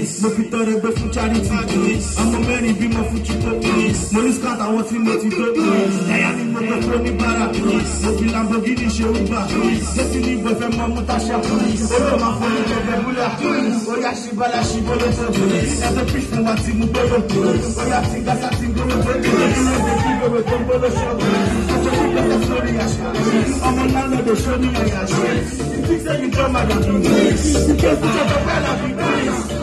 mo fi tọrẹ gbé fún charity ọmọ mẹ́rin bímọ fún chico mo ní scout àwọn tí mo ti tó ẹ̀yà ni mo gbé fún oníbàárà mo fi Lamborghini ṣe uber jẹ́sí ní ìbò fẹ́ mọ́ mútáṣà olóò máa fọ́ ní gbẹgbẹ búlà ó yá ṣibálà ṣibólóṣó ẹgbẹ́ fish fún wa ti mú gbóló ó yá ti gásà ti gbóló ìrìnàjò kí gbogbo tó gbólóṣó ọjọ́ tí gbẹ́sẹ̀ sórí àṣà ọmọ lálọ́dọ̀ ṣó ní ẹ̀yà ṣe ìfíṣẹ́ yìí tó máa dàbí ìkéṣù tó tọ́ bẹ́ẹ̀ làbí